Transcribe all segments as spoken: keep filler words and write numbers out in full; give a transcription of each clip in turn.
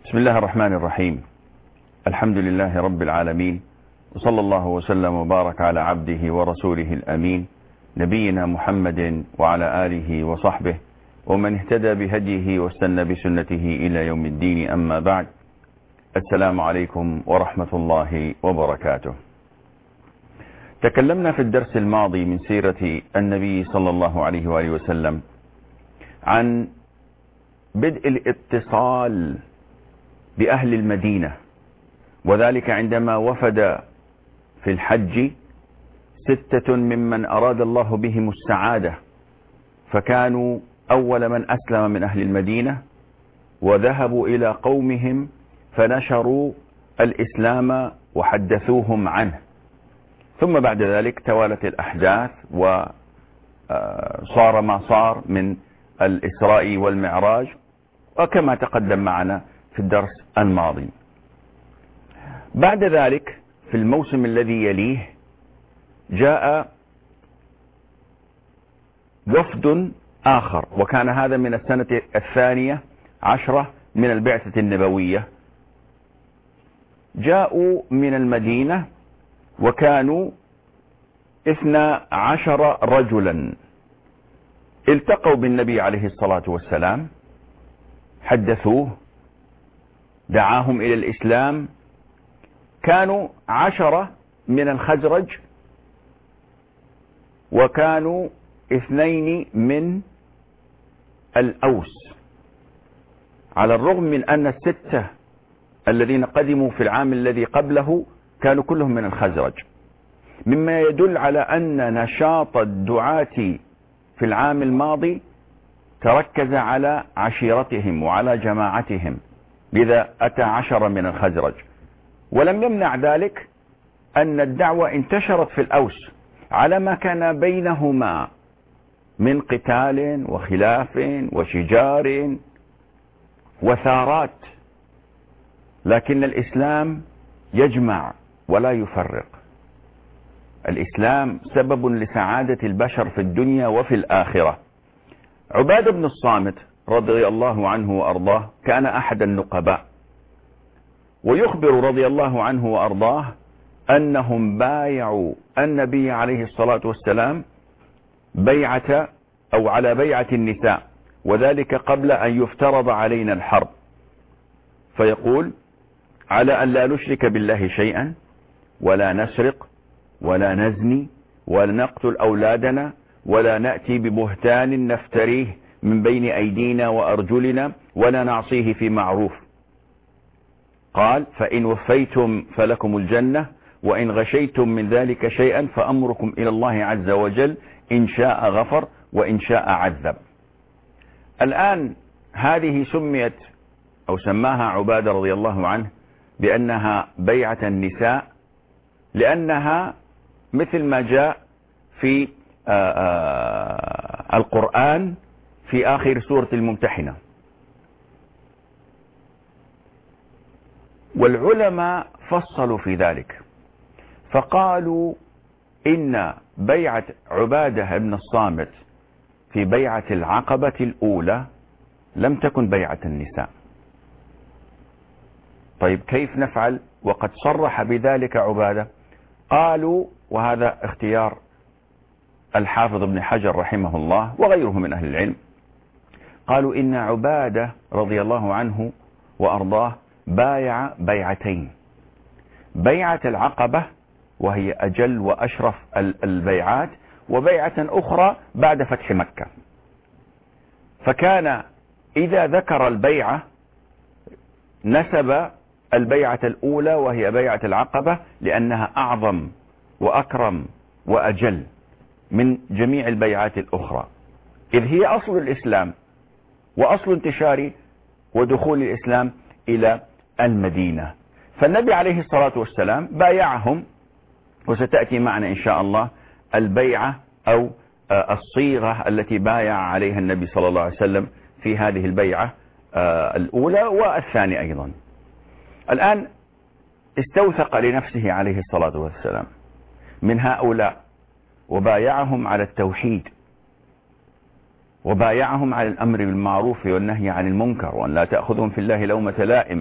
بسم الله الرحمن الرحيم. الحمد لله رب العالمين، وصلى الله وسلم وبارك على عبده ورسوله الأمين نبينا محمد وعلى آله وصحبه ومن اهتدى بهديه واستنى بسنته إلى يوم الدين. أما بعد، السلام عليكم ورحمة الله وبركاته. تكلمنا في الدرس الماضي من سيرة النبي صلى الله عليه وآله وسلم عن بدء الاتصال بأهل المدينة، وذلك عندما وفد في الحج ستة ممن أراد الله بهم السعادة، فكانوا أول من أسلم من أهل المدينة وذهبوا إلى قومهم فنشروا الإسلام وحدثوهم عنه. ثم بعد ذلك توالت الأحداث وصار ما صار من الإسراء والمعراج، وكما تقدم معنا في الدرس الماضي. بعد ذلك في الموسم الذي يليه جاء وفد آخر، وكان هذا من السنة الثانية عشرة من البعثة النبوية. جاءوا من المدينة وكانوا اثنا عشر رجلا، التقوا بالنبي عليه الصلاة والسلام، حدثوه، دعاهم إلى الإسلام. كانوا عشرة من الخزرج، وكانوا اثنين من الأوس، على الرغم من أن الستة الذين قدموا في العام الذي قبله كانوا كلهم من الخزرج، مما يدل على أن نشاط الدعاة في العام الماضي تركز على عشيرتهم وعلى جماعتهم، لذا أتى عشرة من الخزرج. ولم يمنع ذلك أن الدعوة انتشرت في الأوس على ما كان بينهما من قتال وخلاف وشجار وثارات، لكن الإسلام يجمع ولا يفرق. الإسلام سبب لسعادة البشر في الدنيا وفي الآخرة. عبادة بن الصامت رضي الله عنه وأرضاه كان أحد النقباء، ويخبر رضي الله عنه وأرضاه أنهم بايعوا النبي عليه الصلاة والسلام بيعة أو على بيعة النساء، وذلك قبل أن يفترض علينا الحرب، فيقول: على أن لا نشرك بالله شيئا، ولا نسرق، ولا نزني، ولا نقتل أولادنا، ولا نأتي ببهتان نفتريه من بين أيدينا وأرجلنا، ولا نعصيه في معروف. قال: فإن وفيتم فلكم الجنة، وإن غشيتم من ذلك شيئا فأمركم إلى الله عز وجل، إن شاء غفر وإن شاء عذب. الآن هذه سميت أو سماها عبادة رضي الله عنه بأنها بيعة النساء، لأنها مثل ما جاء في آآ آآ القرآن في آخر سورة الممتحنة. والعلماء فصلوا في ذلك فقالوا إن بيعة عبادة بن الصامت في بيعة العقبة الأولى لم تكن بيعة النساء. طيب كيف نفعل وقد صرح بذلك عبادة؟ قالوا، وهذا اختيار الحافظ ابن حجر رحمه الله وغيره من أهل العلم، قالوا إن عبادة رضي الله عنه وأرضاه بايع بيعتين: بيعة العقبة وهي أجل وأشرف البيعات، وبيعة أخرى بعد فتح مكة. فكان إذا ذكر البيعة نسب البيعة الأولى وهي بيعة العقبة، لأنها أعظم وأكرم وأجل من جميع البيعات الأخرى، إذ هي أصل الإسلام وأصل انتشار ودخول الإسلام إلى المدينة. فالنبي عليه الصلاة والسلام بايعهم، وستأتي معنا إن شاء الله البيعة أو الصيغة التي بايع عليها النبي صلى الله عليه وسلم في هذه البيعة الأولى والثانية أيضا. الآن استوثق لنفسه عليه الصلاة والسلام من هؤلاء وبايعهم على التوحيد وبايعهم على الأمر بالمعروف والنهي عن المنكر، وأن لا تأخذهم في الله لومة لائم.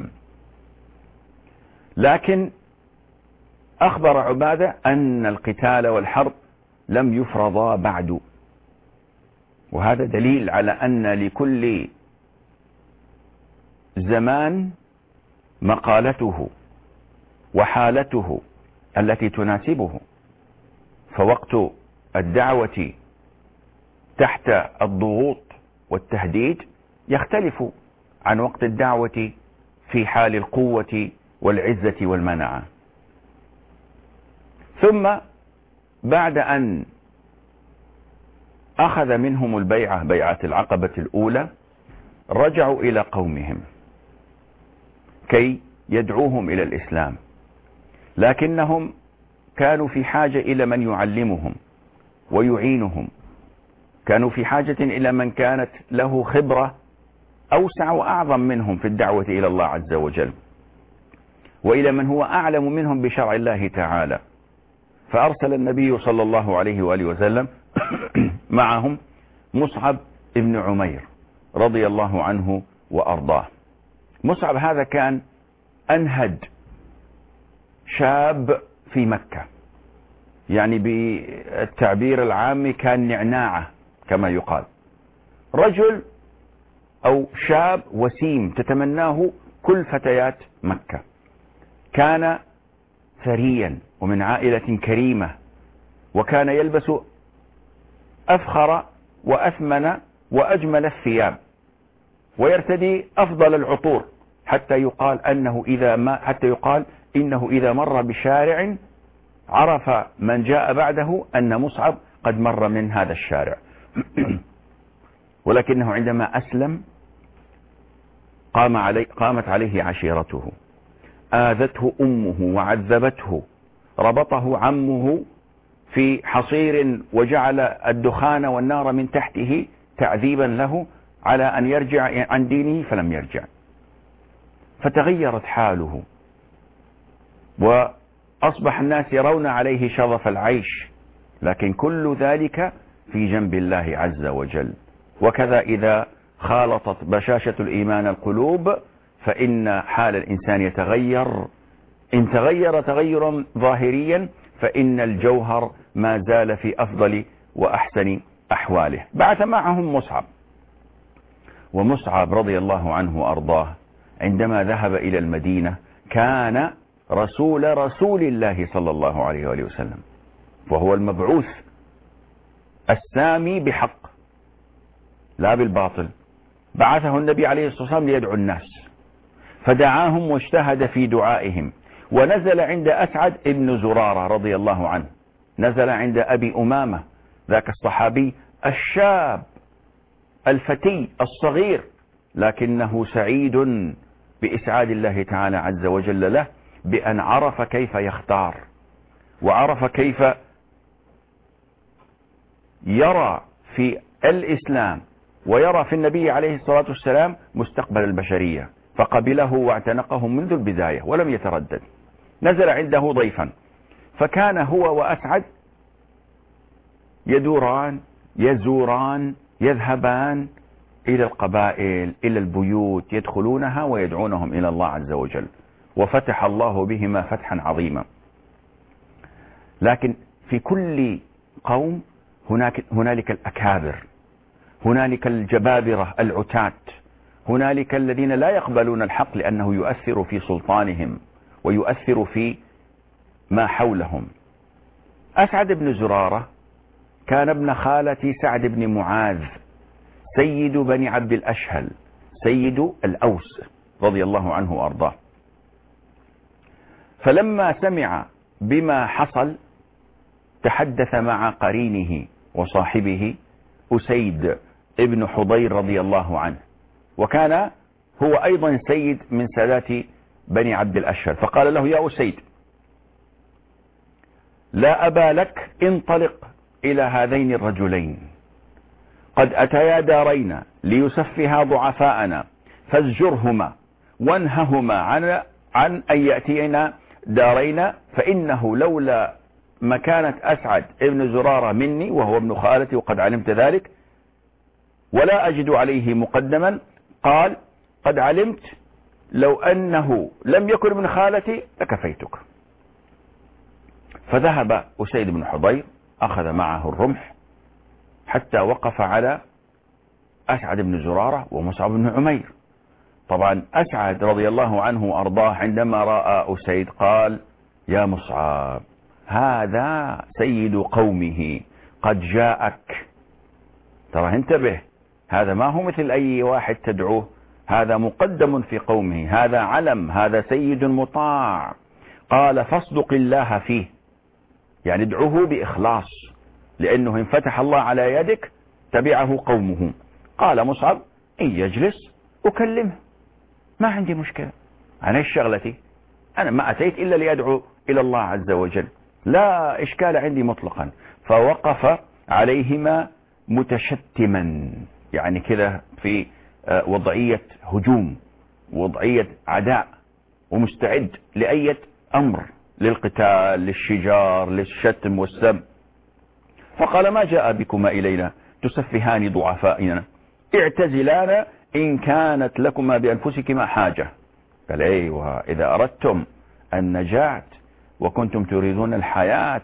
لكن أخبر عبادة أن القتال والحرب لم يفرضا بعد، وهذا دليل على أن لكل زمان مقالته وحالته التي تناسبه. فوقت الدعوة تحت الضغوط والتهديد يختلف عن وقت الدعوة في حال القوة والعزة والمنعة. ثم بعد أن أخذ منهم البيعة، بيعة العقبة الأولى، رجعوا إلى قومهم كي يدعوهم إلى الإسلام، لكنهم كانوا في حاجة إلى من يعلمهم ويعينهم، كانوا في حاجة إلى من كانت له خبرة أوسع وأعظم منهم في الدعوة إلى الله عز وجل، وإلى من هو أعلم منهم بشرع الله تعالى. فأرسل النبي صلى الله عليه وآله وسلم معهم مصعب ابن عمير رضي الله عنه وأرضاه. مصعب هذا كان أنهد شاب في مكة، يعني بالتعبير العامي كان نعناعة كما يقال، رجل أو شاب وسيم تتمناه كل فتيات مكة. كان ثريا ومن عائلة كريمة، وكان يلبس أفخر وأثمن وأجمل الثياب، ويرتدي أفضل العطور، حتى يقال أنه إذا ما حتى يقال إنه إذا مر بشارع عرف من جاء بعده أن مصعب قد مر من هذا الشارع. ولكنه عندما أسلم قام علي قامت عليه عشيرته، آذته أمه وعذبته، ربطه عمه في حصير وجعل الدخان والنار من تحته تعذيبا له على أن يرجع عن دينه، فلم يرجع. فتغيرت حاله، وأصبح الناس يرون عليه شظف العيش، لكن كل ذلك في جنب الله عز وجل. وكذا إذا خالطت بشاشة الإيمان القلوب فإن حال الإنسان يتغير. إن تغير تغيرا ظاهريا فإن الجوهر ما زال في أفضل وأحسن أحواله. بعث معهم مصعب، ومصعب رضي الله عنه وأرضاه عندما ذهب إلى المدينة كان رسول رسول الله صلى الله عليه وآله وسلم، وهو المبعوث السامي بحق لا بالباطل. بعثه النبي عليه الصلاة والسلام ليدعو الناس، فدعاهم واجتهد في دعائهم، ونزل عند أسعد ابن زرارة رضي الله عنه، نزل عند أبي أمامة ذاك الصحابي الشاب الفتي الصغير، لكنه سعيد بإسعاد الله تعالى عز وجل له بأن عرف كيف يختار، وعرف كيف يرى في الإسلام ويرى في النبي عليه الصلاة والسلام مستقبل البشرية، فقبله واعتنقه منذ البداية ولم يتردد. نزل عنده ضيفا، فكان هو وأسعد يدوران يزوران يذهبان إلى القبائل إلى البيوت، يدخلونها ويدعونهم إلى الله عز وجل، وفتح الله بهما فتحا عظيما. لكن في كل قوم هناك هنالك الأكابر، هنالك الجبابرة العتاة، هنالك الذين لا يقبلون الحق لأنه يؤثر في سلطانهم ويؤثر في ما حولهم. أسعد بن زرارة كان ابن خالة سعد بن معاذ سيد بني عبد الأشهل سيد الأوس رضي الله عنه وأرضاه. فلما سمع بما حصل تحدث مع قرينه وصاحبه أسيد ابن حضير رضي الله عنه، وكان هو أيضا سيد من سادات بني عبد الأشهل، فقال له: يا أسيد، لا أبا لك، انطلق إلى هذين الرجلين، قد أتيا دارينا ليسفها ضعفاءنا، فازجرهما وانههما عن عن أن يأتينا دارينا، فإنه لولا مكانة أسعد ابن زرارة مني وهو ابن خالتي وقد علمت ذلك ولا أجد عليه مقدما. قال قد علمت لو أنه لم يكن من خالتي لكفيتك. فذهب أسيد بن حضير أخذ معه الرمح حتى وقف على أسعد بن زرارة ومصعب بن عمير. طبعا أسعد رضي الله عنه وأرضاه عندما رأى أسيد قال يا مصعب هذا سيد قومه قد جاءك، ترى انتبه، هذا ما هو مثل أي واحد تدعوه، هذا مقدم في قومه، هذا علم، هذا سيد مطاع. قال فاصدق الله فيه، يعني ادعوه بإخلاص، لأنه إن فتح الله على يدك تبعه قومه. قال مصعب إن يجلس أكلمه، ما عندي مشكلة، أنا ايش شغلتي، أنا ما أتيت إلا لأدعو إلى الله عز وجل، لا إشكال عندي مطلقا. فوقف عليهما متشتما، يعني كذا في وضعية هجوم، وضعية عداء، ومستعد لأي أمر، للقتال، للشجار، للشتم والسب. فقال ما جاء بكما إلينا تسفهان ضعفائنا، اعتزلانا إن كانت لكما بأنفسكما حاجة. قال أيوة، إذا أردتم النجاة وكنتم تريدون الحياة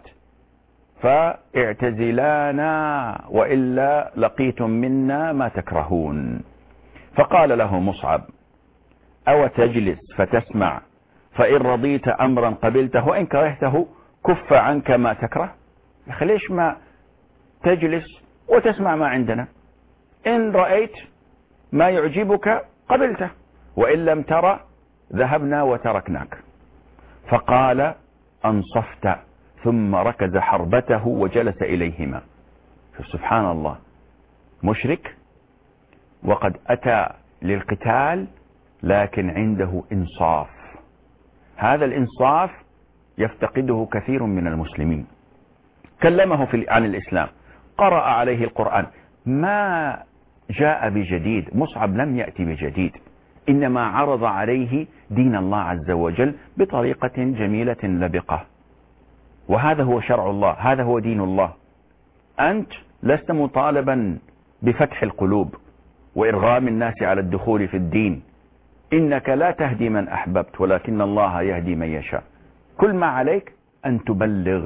فاعتزلانا وإلا لقيتم منا ما تكرهون. فقال له مصعب أو تجلس فتسمع، فإن رضيت أمرا قبلته وإن كرهته كف عنك ما تكره. ليش ما تجلس وتسمع ما عندنا، إن رأيت ما يعجبك قبلته، وإن لم ترى ذهبنا وتركناك. فقال أنصفت، ثم ركز حربته وجلس إليهما. سبحان الله، مشرك وقد أتى للقتال لكن عنده إنصاف. هذا الإنصاف يفتقده كثير من المسلمين. كلمه في عن الإسلام، قرأ عليه القرآن، ما جاء بجديد، مصعب لم يأتي بجديد، إنما عرض عليه دين الله عز وجل بطريقة جميلة لبقة. وهذا هو شرع الله، هذا هو دين الله. أنت لست مطالبا بفتح القلوب وإرغام الناس على الدخول في الدين، إنك لا تهدي من أحببت ولكن الله يهدي من يشاء. كل ما عليك أن تبلغ،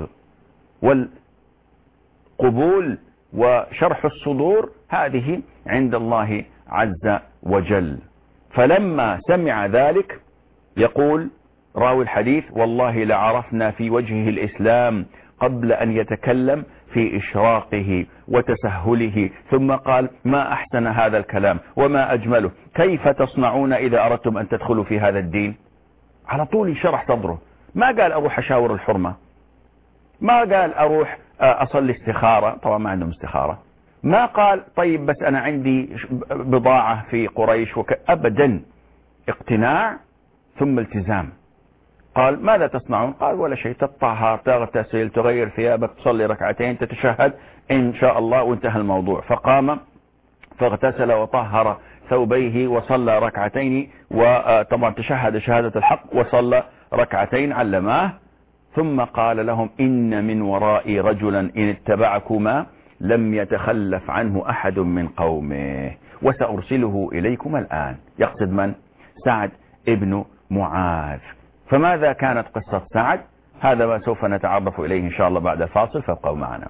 والقبول وشرح الصدور هذه عند الله عز وجل. فلما سمع ذلك يقول راوي الحديث والله لعرفنا في وجهه الإسلام قبل أن يتكلم في إشراقه وتسهله، ثم قال ما أحسن هذا الكلام وما أجمله، كيف تصنعون إذا أردتم أن تدخلوا في هذا الدين؟ على طول شرح صدره، ما قال أروح أشاور الحرمة، ما قال أروح أصلي استخارة، طبعا ما عندهم استخارة، ما قال طيب بس أنا عندي بضاعة في قريش وك... أبدا، اقتناع ثم التزام. قال ماذا تصنعون؟ قال ولا شيء، تطهر، تغتسل، تغير ثيابك، تصلي ركعتين، تتشهد إن شاء الله، وانتهى الموضوع. فقام فاغتسل وطهر ثوبيه وصلى ركعتين، وطبعا تشهد شهادة الحق وصلى ركعتين علماه. ثم قال لهم إن من ورائي رجلا إن اتبعكما لم يتخلف عنه أحد من قومه وسأرسله إليكم الآن. يقصد من؟ سعد ابن معاذ. فماذا كانت قصة سعد؟ هذا ما سوف نتعرف إليه إن شاء الله بعد الفاصل، فابقوا معنا.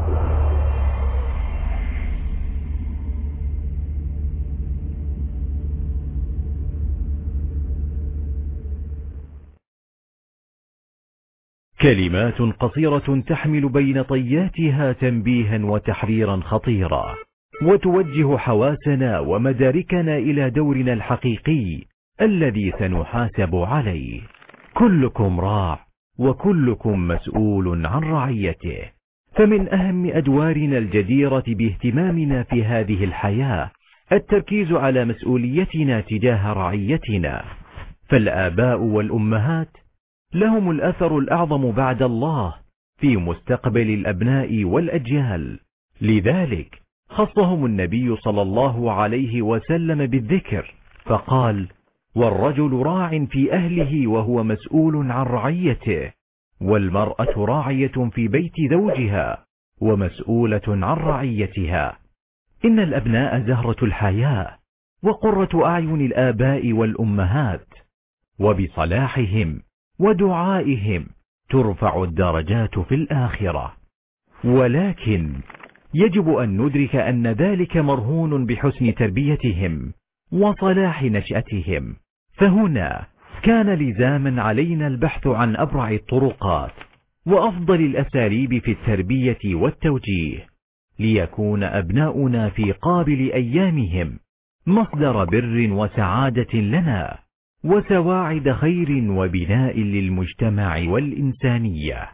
كلمات قصيرة تحمل بين طياتها تنبيها وتحذيرا خطيرا، وتوجه حواسنا ومداركنا إلى دورنا الحقيقي الذي سنحاسب عليه. كلكم راع وكلكم مسؤول عن رعيته. فمن أهم أدوارنا الجديرة باهتمامنا في هذه الحياة التركيز على مسؤوليتنا تجاه رعيتنا. فالآباء والأمهات لهم الأثر الأعظم بعد الله في مستقبل الأبناء والأجيال، لذلك خصهم النبي صلى الله عليه وسلم بالذكر، فقال والرجل راع في أهله وهو مسؤول عن رعيته، والمرأة راعية في بيت زوجها ومسؤولة عن رعيتها. إن الأبناء زهرة الحياة وقرة أعين الآباء والأمهات، وبصلاحهم ودعائهم ترفع الدرجات في الآخرة. ولكن يجب أن ندرك أن ذلك مرهون بحسن تربيتهم وصلاح نشأتهم. فهنا كان لزاما علينا البحث عن أبرع الطرقات وأفضل الأساليب في التربية والتوجيه، ليكون أبناؤنا في قابل أيامهم مصدر بر وسعادة لنا، وسواعد خير وبناء للمجتمع والإنسانية.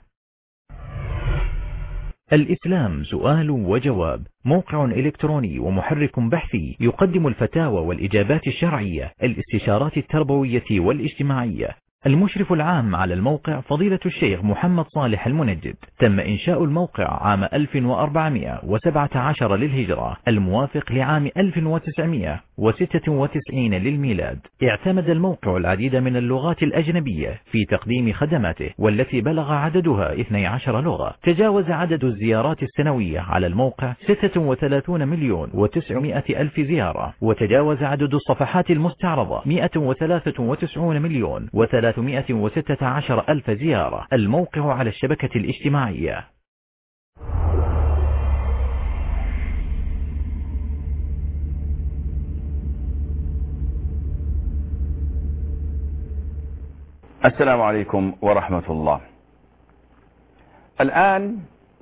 الإسلام سؤال وجواب، موقع إلكتروني ومحرك بحثي يقدم الفتاوى والإجابات الشرعية، الاستشارات التربوية والاجتماعية. المشرف العام على الموقع فضيلة الشيخ محمد صالح المنجد. تم إنشاء الموقع عام ألف وأربعمائة وسبعة عشر للهجرة، الموافق لعام ألف وتسعمائة وستة وتسعين للميلاد. اعتمد الموقع العديد من اللغات الأجنبية في تقديم خدماته، والتي بلغ عددها اثنتي عشرة لغة. تجاوز عدد الزيارات السنوية على الموقع ستة وثلاثين مليون وتسعمائة ألف زيارة، وتجاوز عدد الصفحات المستعرضة مئة وثلاثة وتسعين مليون وثلاثمائة وستة عشر ألف زيارة. الموقع على الشبكة الاجتماعية. السلام عليكم ورحمة الله. الآن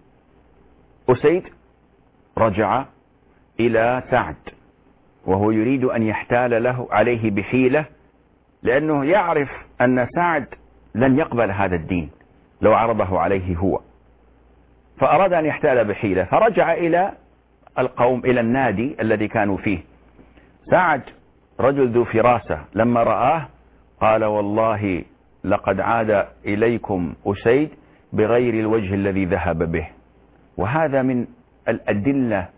أسيد رجع إلى سعد، وهو يريد أن يحتال له عليه بحيلة، لأنه يعرف أن سعد لن يقبل هذا الدين لو عرضه عليه هو، فأراد أن يحتال بحيلة، فرجع إلى القوم، إلى النادي الذي كانوا فيه. سعد رجل ذو فراسة، لما رآه قال: والله لقد عاد إليكم أسيد بغير الوجه الذي ذهب به. وهذا من الأدلة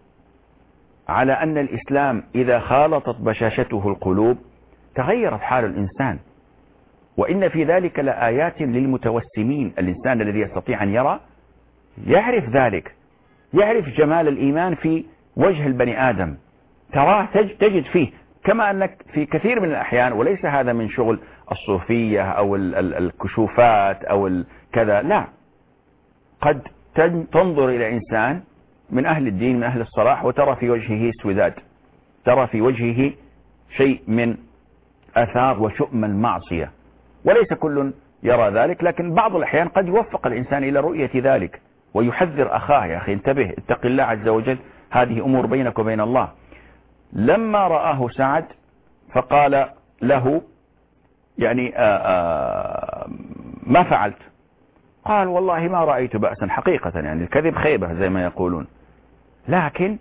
على أن الإسلام إذا خالطت بشاشته القلوب تغيرت حال الإنسان، وإن في ذلك لآيات للمتوسمين. الإنسان الذي يستطيع أن يرى يعرف ذلك، يعرف جمال الإيمان في وجه البني آدم، تراه تجد فيه، كما أنك في كثير من الأحيان، وليس هذا من شغل الصوفية أو الكشوفات أو كذا، لا، قد تنظر إلى إنسان من أهل الدين من أهل الصلاح وترى في وجهه سوداد، ترى في وجهه شيء من أثار وشؤم المعصية، وليس كل يرى ذلك، لكن بعض الأحيان قد يوفق الإنسان إلى رؤية ذلك ويحذر أخاه: يا أخي انتبه، اتق الله عز وجل، هذه أمور بينك وبين الله. لما رآه سعد فقال له: يعني آآ آآ ما فعلت؟ قال: والله ما رأيت بأسا حقيقة، يعني الكذب خيبة زي ما يقولون، لكن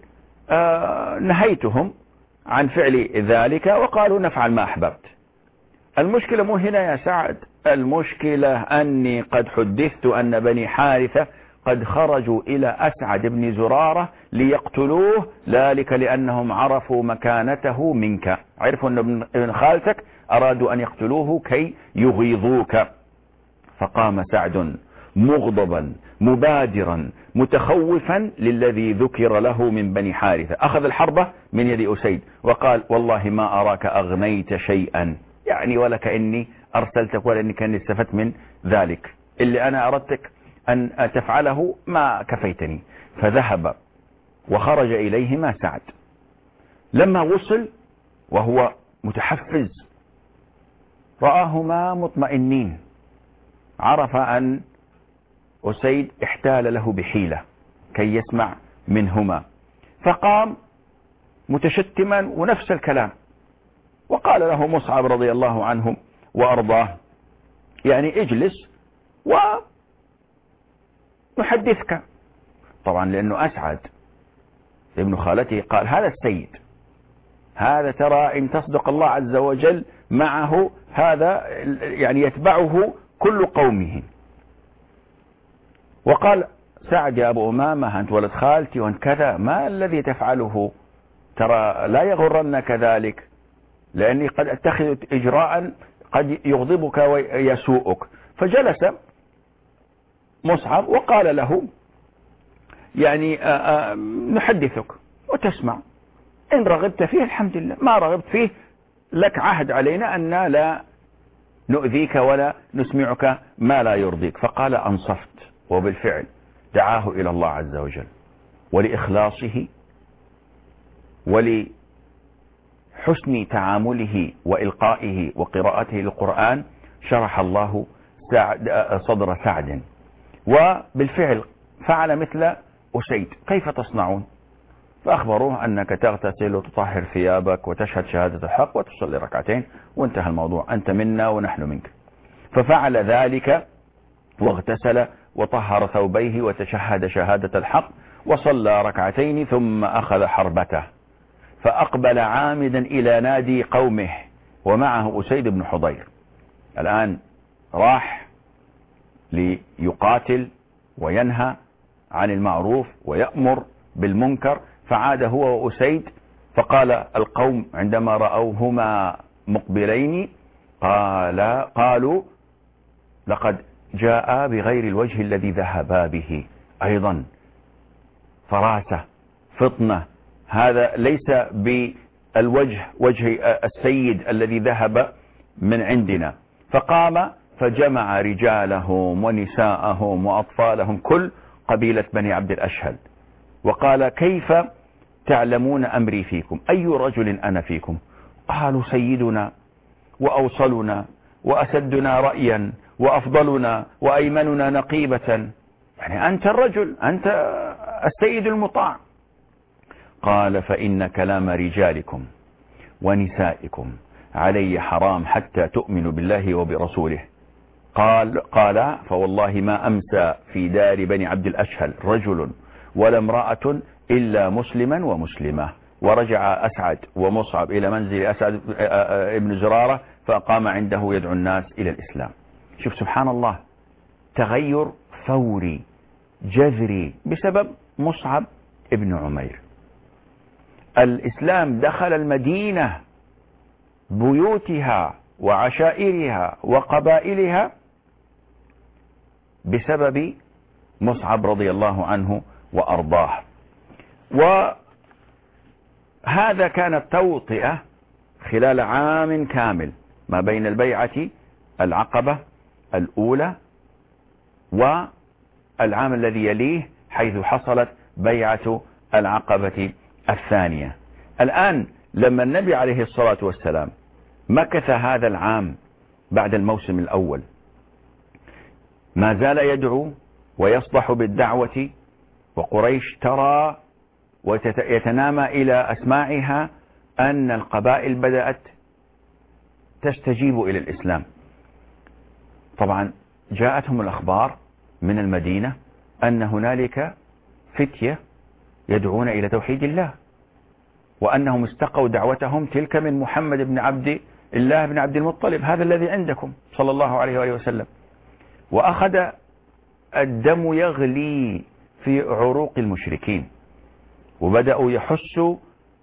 نهيتهم عن فعل ذلك وقالوا نفعل ما أحببت. المشكلة مو هنا يا سعد، المشكلة أني قد حدثت أن بني حارثة قد خرجوا إلى أسعد بن زرارة ليقتلوه، ذلك لأنهم عرفوا مكانته منك، عرفوا أن ابن خالتك أرادوا أن يقتلوه كي يغيظوك. فقام سعد مغضبا مبادرا متخوفا للذي ذكر له من بني حارثة، أخذ الحربة من يد أسيد وقال: والله ما أراك أغنيت شيئا، يعني ولا كأني أرسلتك ولا أني كأني استفدت من ذلك، اللي أنا أردتك أن تفعله ما كفيتني. فذهب وخرج إليهما سعد. لما وصل وهو متحفز رآهما مطمئنين، عرف أن أسيد احتال له بحيلة كي يسمع منهما، فقام متشتما ونفس الكلام، وقال له مصعب رضي الله عنه وأرضاه: يعني اجلس ونحدثك. طبعا لأنه أسعد ابن خالته قال: هذا السيد، هذا ترى إن تصدق الله عز وجل معه هذا يعني يتبعه كل قومه. وقال سعد: يا أبو أمامة، أنت ولد خالتي وأنت كذا، ما الذي تفعله؟ ترى لا يغرنك ذلك، لأني قد أتخذ إجراء قد يغضبك ويسوءك. فجلس مصعب وقال له: يعني آآ آآ نحدثك وتسمع، إن رغبت فيه الحمد لله، ما رغبت فيه لك عهد علينا أن لا نؤذيك ولا نسمعك ما لا يرضيك. فقال أنصفت. وبالفعل دعاه إلى الله عز وجل، ولإخلاصه ولحسن تعامله وإلقائه وقراءته للقرآن شرح الله سعد صدر سعد، وبالفعل فعل مثل أسيد. كيف تصنعون؟ فأخبروه أنك تغتسل وتطهر ثيابك وتشهد شهادة الحق وتصلي ركعتين وانتهى الموضوع، أنت منا ونحن منك. ففعل ذلك واغتسل وطهر ثوبيه وتشهد شهادة الحق وصلى ركعتين، ثم أخذ حربته فأقبل عامدا إلى نادي قومه ومعه أسيد بن حضير. الآن راح ليقاتل وينهى عن المعروف ويأمر بالمنكر، فعاد هو وأسيد. فقال القوم عندما رأوهما مقبلين قال قالوا لقد جاء بغير الوجه الذي ذهبا به. أيضا فراسة فطنة، هذا ليس بالوجه وجه السيد الذي ذهب من عندنا. فقام فجمع رجالهم ونساءهم وأطفالهم كل قبيلة بني عبد الأشهل وقال كيف تعلمون أمري فيكم؟ أي رجل أنا فيكم؟ قالوا سيدنا وأوصلنا وأسدنا رأيا وأفضلنا وأيمننا نقيبة، يعني أنت الرجل، أنت السيد المطاع. قال فإن كلام رجالكم ونسائكم علي حرام حتى تؤمنوا بالله وبرسوله. قال قال فوالله ما أمسى في دار بني عبد الأشهل رجل ولا امرأة إلا مسلما ومسلمة. ورجع أسعد ومصعب إلى منزل أسعد ابن زرارة فقام عنده يدعو الناس إلى الإسلام. شوف سبحان الله، تغير فوري جذري بسبب مصعب ابن عمير. الإسلام دخل المدينة بيوتها وعشائرها وقبائلها بسبب مصعب رضي الله عنه وأرضاه. وهذا كانت توطئة خلال عام كامل ما بين البيعة العقبة الأولى والعام الذي يليه حيث حصلت بيعة العقبة الثانية. الآن لما النبي عليه الصلاة والسلام مكث هذا العام بعد الموسم الأول ما زال يدعو ويصدح بالدعوة، وقريش ترى ويتنامى إلى أسماعها أن القبائل بدأت تستجيب إلى الإسلام. طبعا جاءتهم الأخبار من المدينة أن هنالك فتية يدعون إلى توحيد الله، وأنهم استقوا دعوتهم تلك من محمد بن عبد الله بن عبد المطلب، هذا الذي عندكم صلى الله عليه وآله وسلم. وأخذ الدم يغلي في عروق المشركين، وبدأوا يحسوا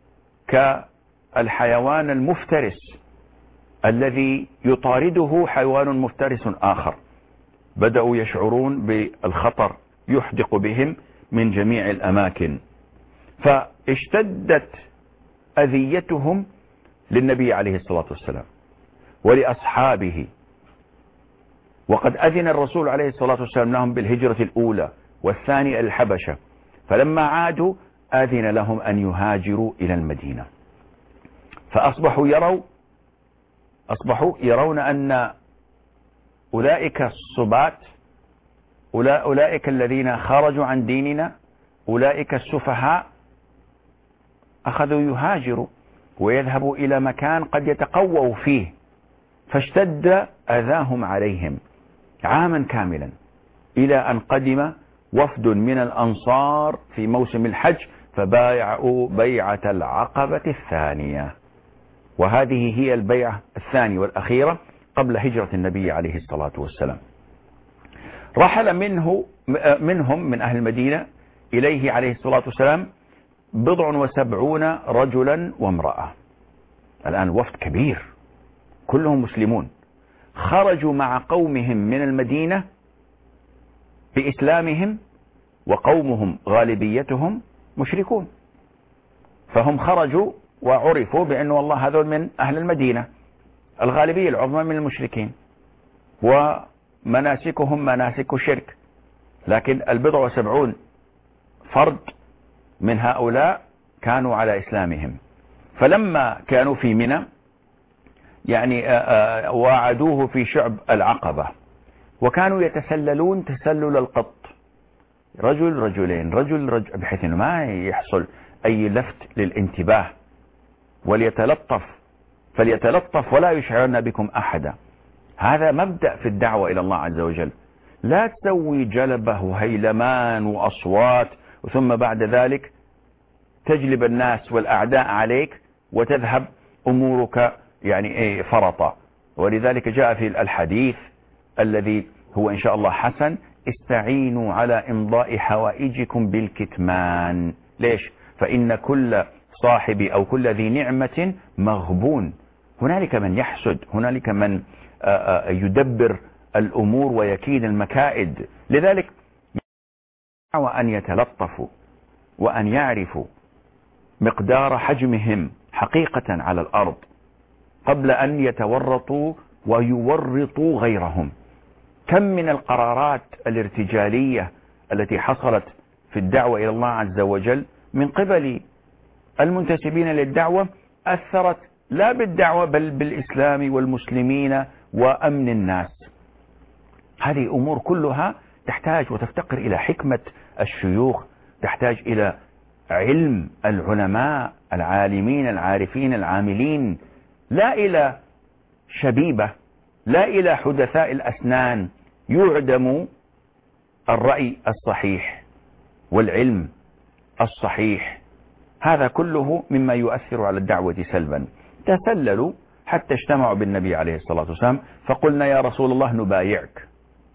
كالحيوان المفترس الذي يطارده حيوان مفترس آخر، بدأوا يشعرون بالخطر يحدق بهم من جميع الأماكن. فاشتدت أذيتهم للنبي عليه الصلاة والسلام ولأصحابه، وقد أذن الرسول عليه الصلاة والسلام لهم بالهجرة الأولى والثانية الحبشة، فلما عادوا أذن لهم أن يهاجروا إلى المدينة. فأصبحوا يروا أصبحوا يرون أن أولئك الصبات، أولئك الذين خرجوا عن ديننا، أولئك السفهاء أخذوا يهاجروا ويذهبوا إلى مكان قد يتقووا فيه، فاشتد أذاهم عليهم عاما كاملا إلى أن قدم وفد من الأنصار في موسم الحج فبايعوا بيعة العقبة الثانية، وهذه هي البيعة الثانية والأخيرة قبل هجرة النبي عليه الصلاة والسلام. رحل منه منهم من أهل المدينة إليه عليه الصلاة والسلام بضع وسبعون رجلا وامرأة. الآن وفد كبير كلهم مسلمون، خرجوا مع قومهم من المدينة بإسلامهم، وقومهم غالبيتهم مشركون، فهم خرجوا وعرفوا بأنه والله هذول من أهل المدينة، الغالبية العظمى من المشركين ومناسكهم مناسك شرك، لكن البضع وسبعون فرد من هؤلاء كانوا على إسلامهم. فلما كانوا في منى يعني واعدوه في شعب العقبة، وكانوا يتسللون تسلل القط، رجل رجلين رجل رجل، بحيث أنه ما يحصل أي لفت للانتباه، وليتلطف فليتلطف ولا يشعرن بكم أحدا. هذا مبدأ في الدعوة إلى الله عز وجل، لا تسوي جلبة وهيلمان وأصوات ثم بعد ذلك تجلب الناس والأعداء عليك وتذهب أمورك يعني إيه فرطا. ولذلك جاء في الحديث الذي هو إن شاء الله حسن: استعينوا على إمضاء حوائجكم بالكتمان. ليش؟ فإن كل صاحب أو كل ذي نعمة مغبون، هنالك من يحسد، هنالك من يدبر الأمور ويكيد المكائد. لذلك وأن يتلطفوا وأن يعرفوا مقدار حجمهم حقيقة على الأرض قبل أن يتورطوا ويورطوا غيرهم. كم من القرارات الارتجالية التي حصلت في الدعوة إلى الله عز وجل من قبل المنتسبين للدعوة أثرت لا بالدعوة بل بالإسلام والمسلمين وأمن الناس. هذه أمور كلها تحتاج وتفتقر إلى حكمة الشيوخ، تحتاج إلى علم العلماء العالمين العارفين العاملين، لا إلى شبيبة، لا إلى حدثاء الأسنان يعدم الرأي الصحيح والعلم الصحيح. هذا كله مما يؤثر على الدعوة سلبا. تسللوا حتى اجتمعوا بالنبي عليه الصلاة والسلام فقلنا: يا رسول الله نبايعك.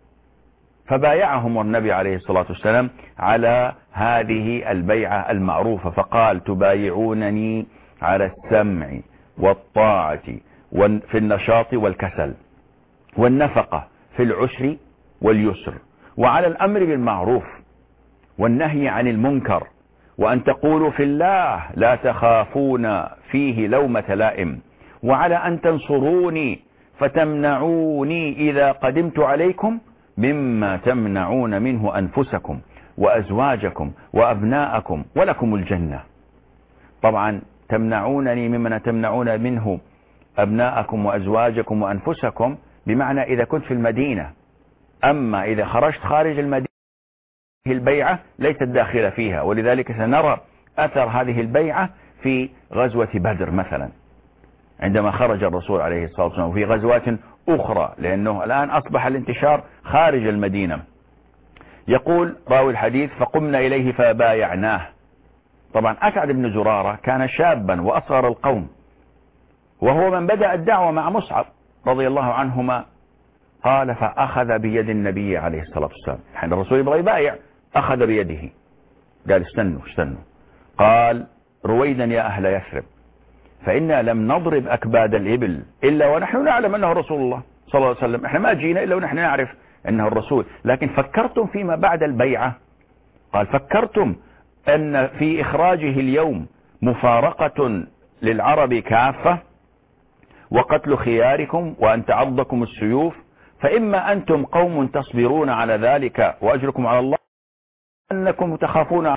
فبايعهم النبي عليه الصلاة والسلام على هذه البيعة المعروفة، فقال: تبايعونني على السمع والطاعة في النشاط والكسل، والنفقة في العسر واليسر، وعلى الأمر بالمعروف والنهي عن المنكر، وأن تقولوا في الله لا تخافون فيه لومة لائم، وعلى أن تنصروني فتمنعوني إذا قدمت عليكم مما تمنعون منه أنفسكم وأزواجكم وأبناءكم ولكم الجنة. طبعا تمنعونني مما تمنعون منه أبناءكم وأزواجكم وأنفسكم بمعنى إذا كنت في المدينة، أما إذا خرجت خارج المدينة البيعة ليست داخلة فيها. ولذلك سنرى أثر هذه البيعة في غزوة بدر مثلا عندما خرج الرسول عليه الصلاة والسلام، وفي غزوات أخرى، لأنه الآن أصبح الانتشار خارج المدينة. يقول راوي الحديث: فقمنا إليه فبايعناه. طبعا أسعد بن زرارة كان شابا وأصغر القوم، وهو من بدأ الدعوة مع مصعب رضي الله عنهما. قال: فأخذ بيد النبي عليه الصلاة والسلام، حين الرسول يبغى يبايع أخذ بيده قال: استنوا استنوا. قال: رويدا يا أهل يثرب، فإنا لم نضرب أكباد الإبل إلا ونحن نعلم أنه رسول الله صلى الله عليه وسلم. احنا ما جينا إلا ونحن نعرف أنه الرسول، لكن فكرتم فيما بعد البيعة؟ قال: فكرتم أن في إخراجه اليوم مفارقة للعرب كافة وقتل خياركم وأن تعضكم السيوف، فإما أنتم قوم تصبرون على ذلك وأجركم على الله، أنكم تخافون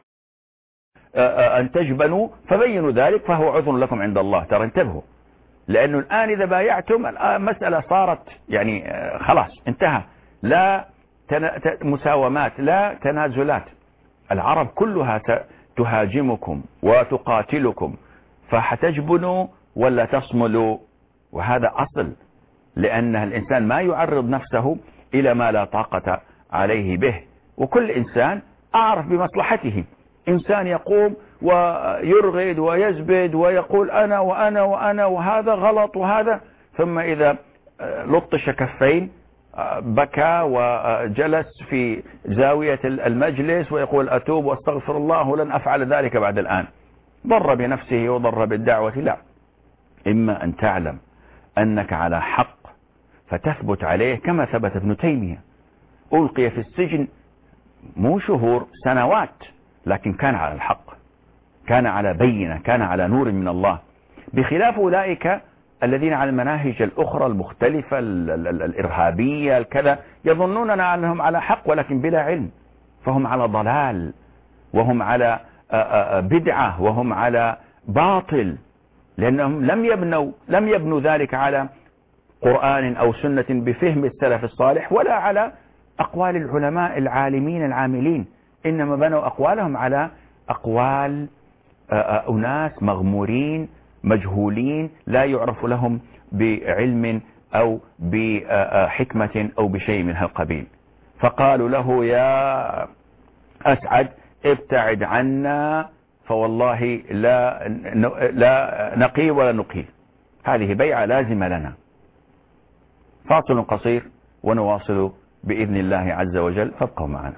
أن تجبنوا فبينوا ذلك فهو عذر لكم عند الله. ترى انتبهوا، لأنه الآن إذا بايعتم المسألة صارت يعني خلاص انتهى، لا مساومات لا تنازلات. العرب كلها تهاجمكم وتقاتلكم، فحتجبنوا ولا تصملوا، وهذا أصل، لأن الإنسان ما يعرض نفسه إلى ما لا طاقة عليه به. وكل إنسان أعرف بمصلحته. إنسان يقوم ويرغد ويزبد ويقول أنا وأنا وأنا وهذا غلط وهذا، ثم إذا لطش كفين بكى وجلس في زاوية المجلس ويقول أتوب واستغفر الله ولن أفعل ذلك بعد الآن، ضر بنفسه وضر بالدعوة. لا، إما أن تعلم أنك على حق فتثبت عليه، كما ثبت ابن تيمية، ألقي في السجن مو شهور سنوات، لكن كان على الحق، كان على بينة، كان على نور من الله، بخلاف أولئك الذين على المناهج الأخرى المختلفة الإرهابية الكذا، يظنون أنهم على حق ولكن بلا علم، فهم على ضلال وهم على بدعة وهم على باطل، لأنهم لم يبنوا لم يبنوا ذلك على قرآن أو سنة بفهم السلف الصالح ولا على أقوال العلماء العالمين العاملين، إنما بنوا أقوالهم على أقوال أناس مغمورين مجهولين لا يعرف لهم بعلم أو بحكمة أو بشيء من هالقبيل. فقالوا له يا أسعد ابتعد عنا فوالله لا لا نقي ولا نقيل، هذه بيعة لازمة لنا. فاصل قصير ونواصل بإذن الله عز وجل، فابقوا معنا.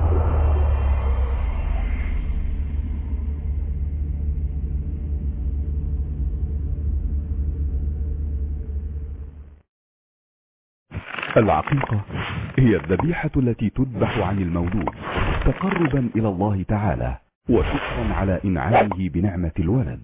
العقيقة هي الذبيحة التي تذبح عن المولود تقربا إلى الله تعالى وشكرا على إنعامه بنعمة الولد،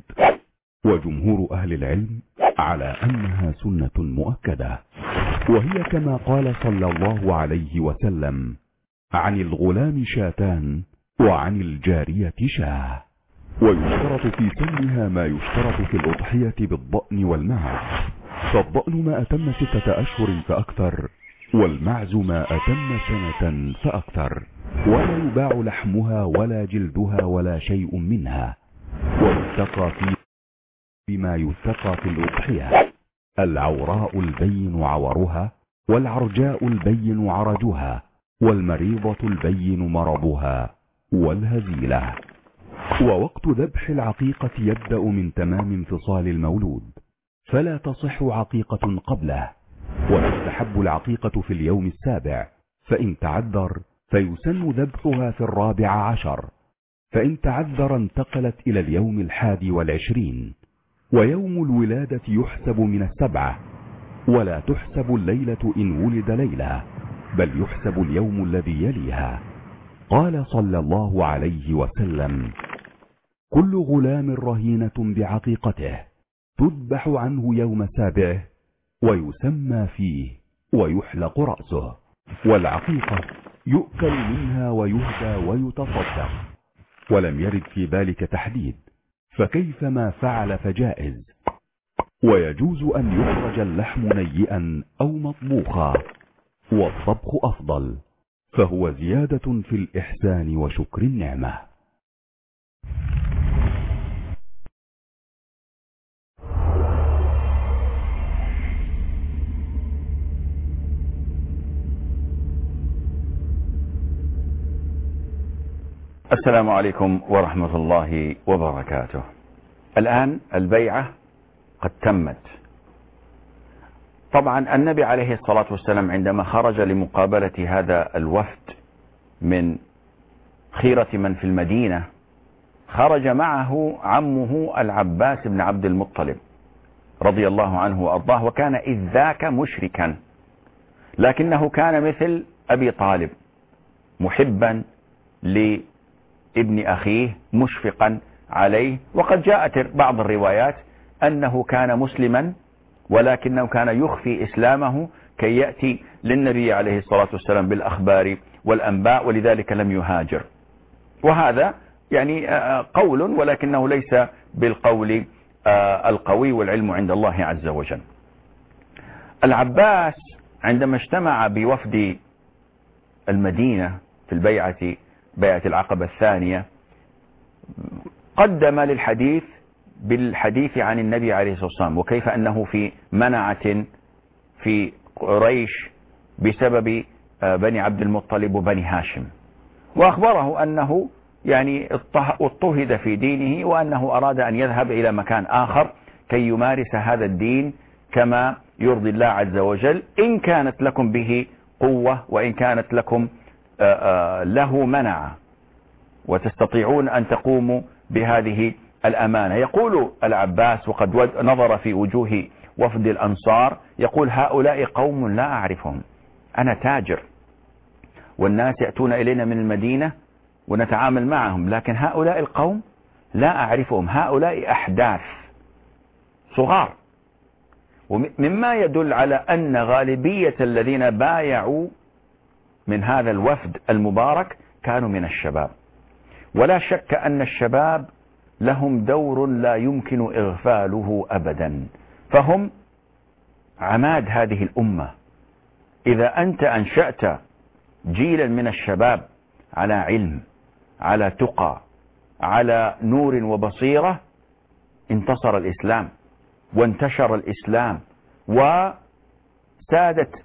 وجمهور أهل العلم على أنها سنة مؤكدة، وهي كما قال صلى الله عليه وسلم: عن الغلام شاتان وعن الجارية شاه. ويشترط في سنها ما يشترط في الأضحية بالضأن والمعز، فالضأن ما أتم ستة أشهر فأكثر، والمعز ما أتم سنة فأكثر، ولا يباع لحمها ولا جلدها ولا شيء منها. ويتقى فيه بما يتقى في الأضحية: العوراء البين عورها، والعرجاء البين عرجها، والمريضة البين مرضها، والهزيلة. ووقت ذبح العقيقة يبدأ من تمام انفصال المولود، فلا تصح عقيقة قبله، وتستحب العقيقة في اليوم السابع، فإن تعذر فيسن ذبحها في الرابع عشر، فإن تعذر انتقلت إلى اليوم الحادي والعشرين. ويوم الولادة يحسب من السبعة، ولا تحسب الليلة إن ولد ليلة، بل يحسب اليوم الذي يليها. قال صلى الله عليه وسلم: كل غلام رهينة بعقيقته، تذبح عنه يوم سابعه، ويسمى فيه ويحلق رأسه. والعقيقة يؤكل منها ويهدى ويتصدق، ولم يرد في ذلك تحديد، فكيفما فعل فجائز. ويجوز أن يخرج اللحم نيئا أو مطبوخا، والطبخ أفضل، فهو زيادة في الإحسان وشكر النعمة. السلام عليكم ورحمة الله وبركاته. الآن البيعة قد تمت. طبعا النبي عليه الصلاة والسلام عندما خرج لمقابلة هذا الوفد من خيرة من في المدينة، خرج معه عمه العباس بن عبد المطلب رضي الله عنه وأرضاه، وكان إذ ذاك مشركا، لكنه كان مثل أبي طالب محبا لابن أخيه مشفقا عليه. وقد جاءت بعض الروايات أنه كان مسلما ولكنه كان يخفي إسلامه كي يأتي للنبي عليه الصلاة والسلام بالأخبار والأنباء، ولذلك لم يهاجر. وهذا يعني قول ولكنه ليس بالقول القوي، والعلم عند الله عز وجل. العباس عندما اجتمع بوفد المدينة في البيعة بيعة العقبة الثانية، قدم للحديث بالحديث عن النبي عليه الصلاة والسلام، وكيف أنه في منعة في قريش بسبب بني عبد المطلب وبني هاشم، وأخبره أنه يعني اضطهد في دينه، وأنه أراد أن يذهب إلى مكان آخر كي يمارس هذا الدين كما يرضي الله عز وجل، إن كانت لكم به قوة وإن كانت لكم له منعة وتستطيعون أن تقوموا بهذه الأمانة. يقول العباس وقد نظر في وجوه وفد الأنصار، يقول: هؤلاء قوم لا أعرفهم، أنا تاجر والناس يأتون إلينا من المدينة ونتعامل معهم، لكن هؤلاء القوم لا أعرفهم، هؤلاء أحداث صغار. ومما يدل على أن غالبية الذين بايعوا من هذا الوفد المبارك كانوا من الشباب، ولا شك أن الشباب لهم دور لا يمكن إغفاله أبدا، فهم عماد هذه الأمة. إذا أنت أنشأت جيلا من الشباب على علم، على تقى، على نور وبصيرة، انتصر الإسلام وانتشر الإسلام وسادت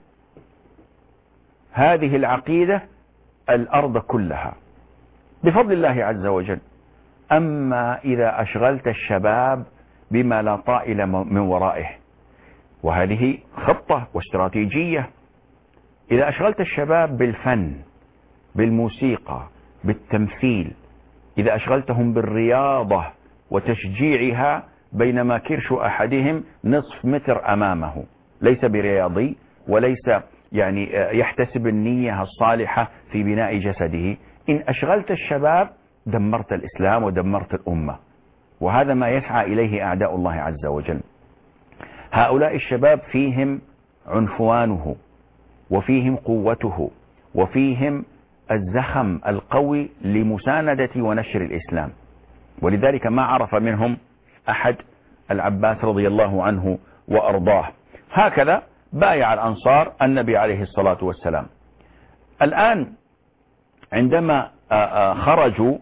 هذه العقيدة الأرض كلها بفضل الله عز وجل. أما إذا أشغلت الشباب بما لا طائل من ورائه، وهذه خطة واستراتيجية، إذا أشغلت الشباب بالفن، بالموسيقى، بالتمثيل، إذا أشغلتهم بالرياضة وتشجيعها، بينما كرش أحدهم نصف متر أمامه، ليس برياضي وليس يعني يحتسب النية الصالحة في بناء جسده، إن أشغلت الشباب دمرت الإسلام ودمرت الأمة. وهذا ما يسعى إليه أعداء الله عز وجل. هؤلاء الشباب فيهم عنفوانه، وفيهم قوته، وفيهم الزخم القوي لمساندة ونشر الإسلام، ولذلك ما عرف منهم أحد العباس رضي الله عنه وأرضاه. هكذا بايع الأنصار النبي عليه الصلاة والسلام. الآن عندما خرجوا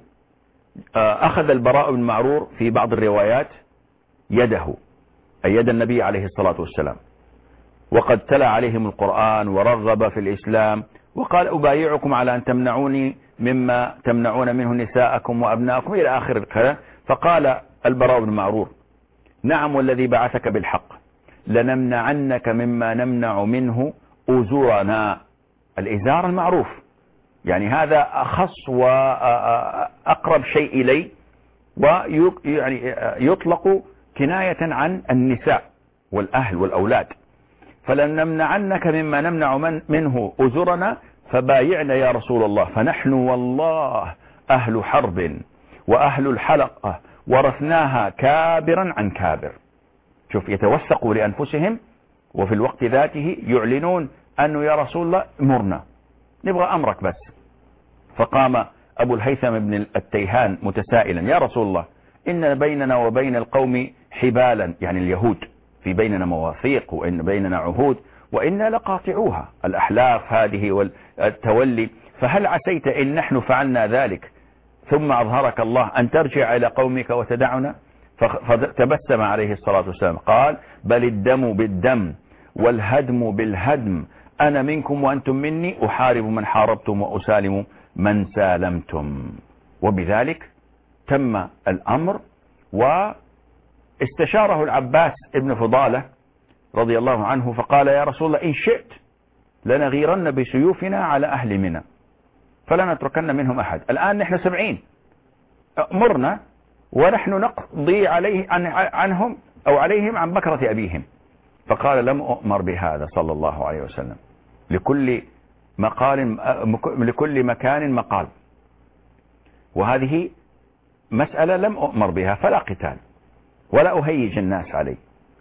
أخذ البراء بن معرور في بعض الروايات يده، أي يد النبي عليه الصلاة والسلام، وقد تلا عليهم القرآن ورغب في الإسلام، وقال أبايعكم على أن تمنعوني مما تمنعون منه نساءكم وأبناءكم إلى آخر الكلام. فقال البراء بن معرور: نعم والذي بعثك بالحق لنمنعنك مما نمنع منه أزورنا. الإزار المعروف، يعني هذا أخص وأقرب شيء إلي، ويعني يطلق كناية عن النساء والأهل والأولاد. فلنمنعنك مما نمنع من منه أزرنا فبايعنا يا رسول الله، فنحن والله أهل حرب وأهل الحلقة ورثناها كابرا عن كابر. شوف، يتوثقوا لأنفسهم وفي الوقت ذاته يعلنون أنه يا رسول الله مرنا، نبغى أمرك بس. فقام أبو الهيثم بن التيهان متسائلا: يا رسول الله، إن بيننا وبين القوم حبالا، يعني اليهود، في بيننا مواثيق وإن بيننا عهود وإنا لقاطعوها، الأحلاف هذه والتولي، فهل عسيت إن نحن فعلنا ذلك ثم أظهرك الله أن ترجع إلى قومك وتدعنا؟ فتبسم عليه الصلاة والسلام قال: بل الدم بالدم والهدم بالهدم، أنا منكم وأنتم مني، أحارب من حاربتم وأسالم من سالمتم. وبذلك تم الأمر، واستشاره العباس ابن فضالة رضي الله عنه فقال: يا رسول الله، إن شئت لنغيرن بسيوفنا على أهل منى فلا نتركن منهم أحد. الآن نحن سبعين، أمرنا ونحن نقضي عليه عن عنهم أو عليهم عن بكرة أبيهم. فقال: لم أؤمر بهذا صلى الله عليه وسلم، لكل مقال لكل مكان مقال، وهذه مسألة لم أؤمر بها، فلا قتال ولا أهيج الناس عليه.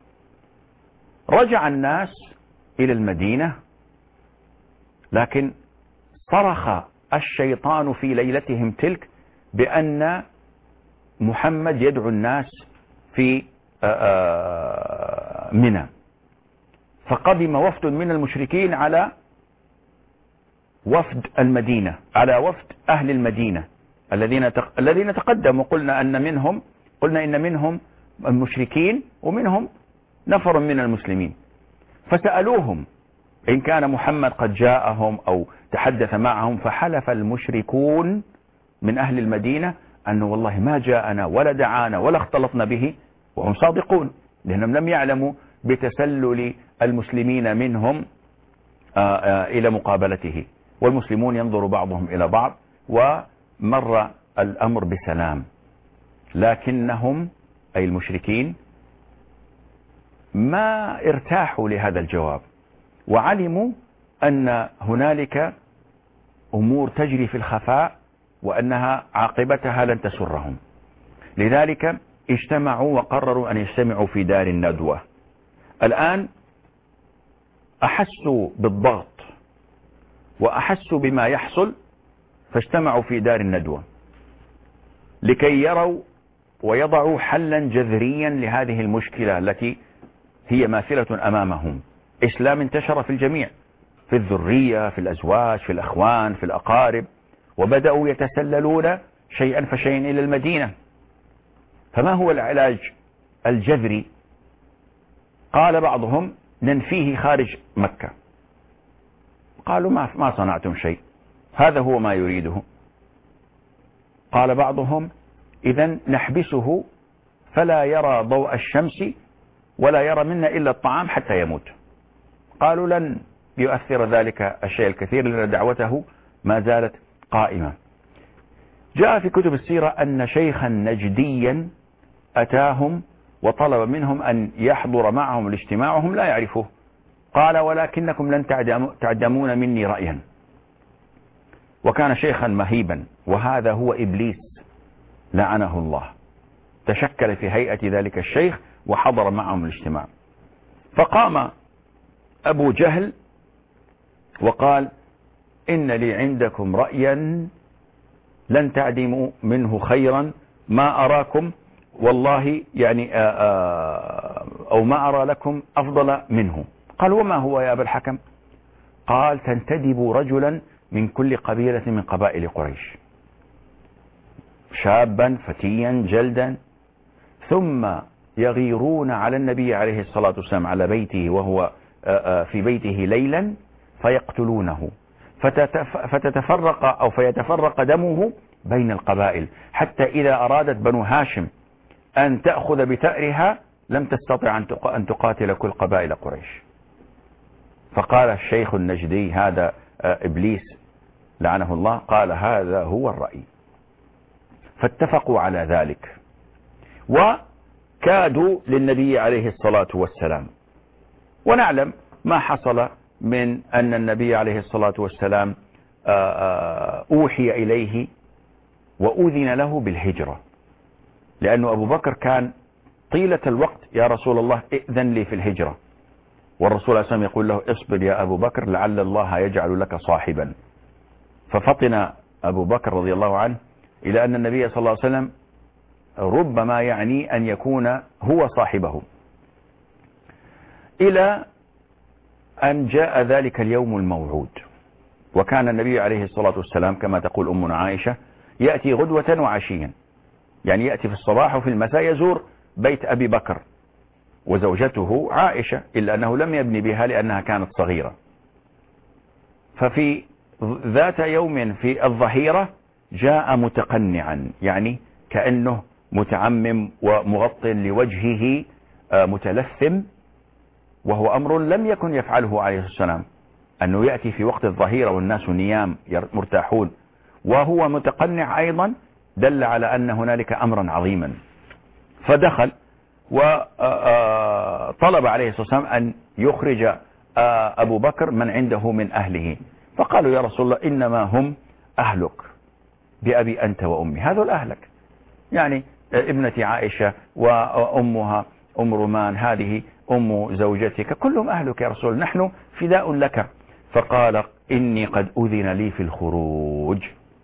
رجع الناس إلى المدينة، لكن صرخ الشيطان في ليلتهم تلك بأن محمد يدعو الناس في منى. فقدم وفد من المشركين على وفد المدينة، على وفد أهل المدينة الذين الذين تقدموا. قلنا أن منهم قلنا إن منهم المشركين ومنهم نفر من المسلمين. فسألوهم إن كان محمد قد جاءهم أو تحدث معهم، فحلف المشركون من أهل المدينة أنه والله ما جاءنا ولا دعانا ولا اختلطنا به، وهم صادقون لأنهم لم يعلموا بتسلل المسلمين منهم إلى مقابلته، والمسلمون ينظر بعضهم إلى بعض، ومر الأمر بسلام. لكنهم أي المشركين ما ارتاحوا لهذا الجواب، وعلموا أن هنالك أمور تجري في الخفاء وأنها عاقبتها لن تسرهم. لذلك اجتمعوا وقرروا أن يجتمعوا في دار الندوة. الآن أحسوا بالضغط وأحسوا بما يحصل، فاجتمعوا في دار الندوة لكي يروا ويضعوا حلا جذريا لهذه المشكلة التي هي ماثلة أمامهم. إسلام انتشر في الجميع، في الذرية، في الأزواج، في الأخوان، في الأقارب، وبدأوا يتسللون شيئا فشيئا إلى المدينة. فما هو العلاج الجذري؟ قال بعضهم ننفيه خارج مكة. قالوا ما ما صنعتم شيء، هذا هو ما يريده. قال بعضهم إذن نحبسه فلا يرى ضوء الشمس ولا يرى منا إلا الطعام حتى يموت. قالوا لن يؤثر ذلك الشيء الكثير لأن دعوته ما زالت قائمة. جاء في كتب السيرة أن شيخا نجديا أتاهم وطلب منهم أن يحضر معهم الاجتماع وهم لا يعرفوه. قال ولكنكم لن تعدمون مني رأيا. وكان شيخا مهيبا، وهذا هو إبليس لعنه الله، تشكل في هيئة ذلك الشيخ وحضر معهم الاجتماع. فقام أبو جهل وقال إن لي عندكم رأيا لن تعدموا منه خيرا، ما أراكم والله يعني أو ما أرى لكم أفضل منه. قال وما هو يا أبا الحكم؟ قال تنتدبوا رجلا من كل قبيلة من قبائل قريش، شابا فتيا جلدا، ثم يغيرون على النبي عليه الصلاة والسلام على بيته وهو في بيته ليلا فيقتلونه، فتتفرق أو فيتفرق دمه بين القبائل، حتى إذا أرادت بنو هاشم أن تأخذ بثأرها لم تستطع أن تقاتل كل قبائل قريش. فقال الشيخ النجدي هذا إبليس لعنه الله، قال هذا هو الرأي. فاتفقوا على ذلك وكادوا للنبي عليه الصلاة والسلام. ونعلم ما حصل من أن النبي عليه الصلاة والسلام أوحي إليه وأذن له بالهجرة، لأنه أبو بكر كان طيلة الوقت يا رسول الله ائذن لي في الهجرة، والرسول صلى الله عليه وسلم يقول له اصبر يا أبو بكر لعل الله يجعل لك صاحبا. ففطن أبو بكر رضي الله عنه إلى أن النبي صلى الله عليه وسلم ربما يعني أن يكون هو صاحبه، إلى أن جاء ذلك اليوم الموعود. وكان النبي عليه الصلاة والسلام كما تقول أمنا عائشة يأتي غدوة وعشيا، يعني يأتي في الصباح وفي المساء يزور بيت أبي بكر وزوجته عائشة، إلا أنه لم يبني بها لأنها كانت صغيرة. ففي ذات يوم في الظهيرة جاء متقنعا، يعني كأنه متعمم ومغط لوجهه متلثم، وهو أمر لم يكن يفعله عليه السلام، أنه يأتي في وقت الظهيرة والناس نيام مرتاحون وهو متقنع أيضا، دل على أن هنالك أمرا عظيما. فدخل وطلب عليه الصلاة والسلام أن يخرج أبو بكر من عنده من أهله. فقالوا يا رسول الله إنما هم أهلك بأبي أنت وأمي، هذول أهلك، يعني ابنتي عائشة وأمها أم رومان، هذه أم زوجتك، كلهم أهلك يا رسول، نحن فداء لك. فقال إني قد أذن لي في الخروج،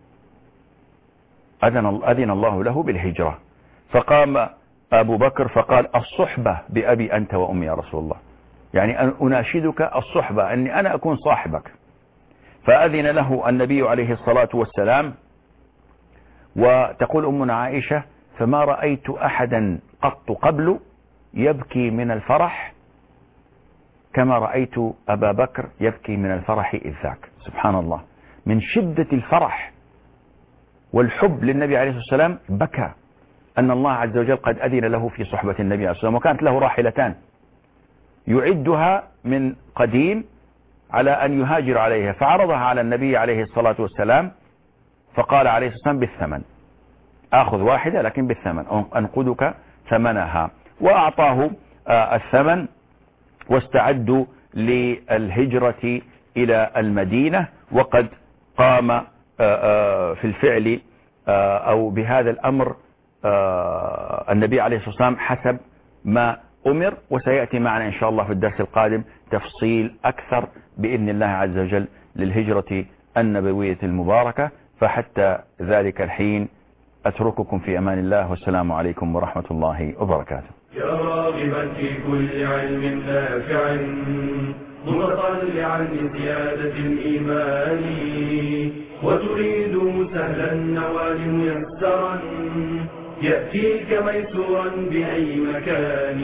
أذن, أذن الله له بالهجرة. فقام أبو بكر فقال الصحبة بأبي أنت وأمي يا رسول الله، يعني أناشدك الصحبة، أني أنا أكون صاحبك. فأذن له النبي عليه الصلاة والسلام. وتقول أمنا عائشة فما رأيت أحدا قط قبل يبكي من الفرح كما رأيت أبا بكر يبكي من الفرح إذ ذاك. سبحان الله، من شدة الفرح والحب للنبي عليه الصلاة والسلام بكى أن الله عز وجل قد أذن له في صحبة النبي عليه الصلاة والسلام. وكانت له راحلتان يعدها من قديم على أن يهاجر عليها، فعرضها على النبي عليه الصلاة والسلام، فقال عليه الصلاة والسلام بالثمن، آخذ واحدة لكن بالثمن، أنقذك ثمنها. وأعطاه الثمن واستعدوا للهجرة إلى المدينة. وقد قام في الفعل أو بهذا الأمر النبي عليه الصلاة والسلام حسب ما أمر. وسيأتي معنا إن شاء الله في الدرس القادم تفصيل أكثر بإذن الله عز وجل للهجرة النبوية المباركة. فحتى ذلك الحين أترككم في أمان الله، والسلام عليكم ورحمة الله وبركاته. يا راغبا في كل علم نافع متطلعا لزيادة الإيمان وتريد سهلا النوال ميسرا يأتيك ميسورا بأي مكان.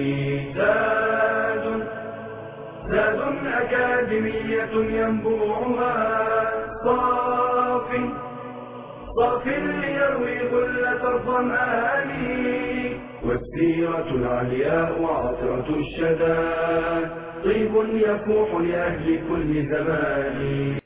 زاد زاد أكاديمية ينبوعها صاف صاف ليروي غلة الظمآن والسيرة العلياء عطرة الشدى طيب يفوح لأهل كل زمان.